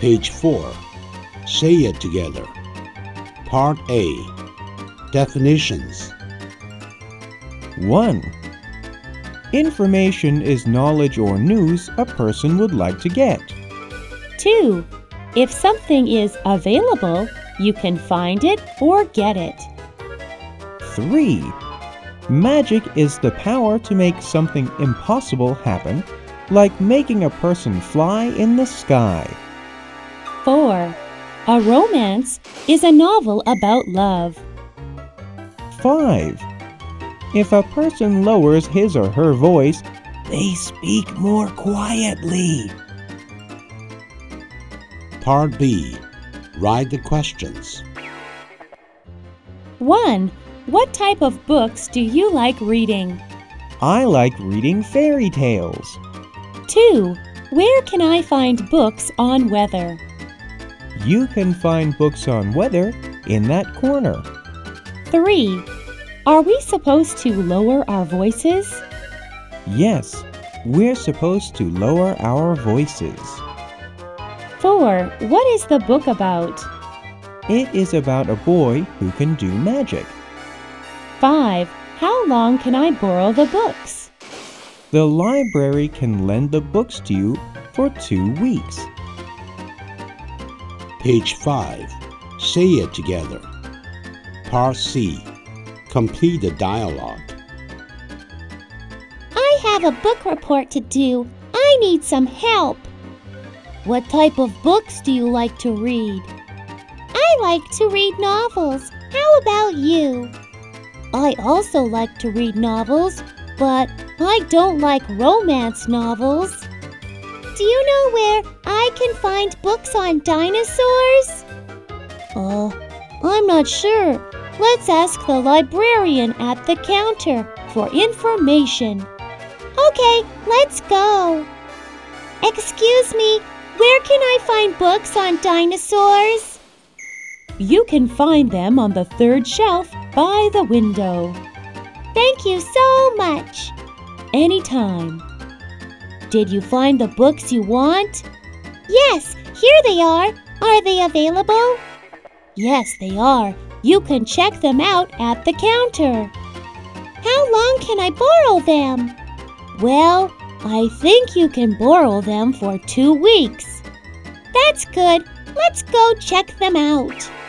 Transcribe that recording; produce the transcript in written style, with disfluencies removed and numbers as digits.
Page 4. Say it together. Part A. Definitions. 1. Information is knowledge or news a person would like to get. 2. If something is available, you can find it or get it. 3. Magic is the power to make something impossible happen, like making a person fly in the sky. 4. A romance is a novel about love. 5. If a person lowers his or her voice, they speak more quietly. Part B. Write the questions. 1. What type of books do you like reading? I like reading fairy tales. 2. Where can I find books on weather? You can find books on weather in that corner. 3. Are we supposed to lower our voices? Yes, we're supposed to lower our voices. 4. What is the book about? It is about a boy who can do magic. 5. How long can I borrow the books? The library can lend the books to you for 2 weeks. Page 5. Say it together. Part C. Complete the dialogue. I have a book report to do. I need some help. What type of books do you like to read? I like to read novels. How about you? I also like to read novels, but I don't like romance novels. Do you know where I can find books on dinosaurs? I'm not sure. Let's ask the librarian at the counter for information. Okay, let's go. Excuse me, where can I find books on dinosaurs? You can find them on the 3rd shelf by the window. Thank you so much. Anytime. Did you find the books you want? Yes, here they are. Are they available? Yes, they are. You can check them out at the counter. How long can I borrow them? Well, I think you can borrow them for 2 weeks. That's good. Let's go check them out.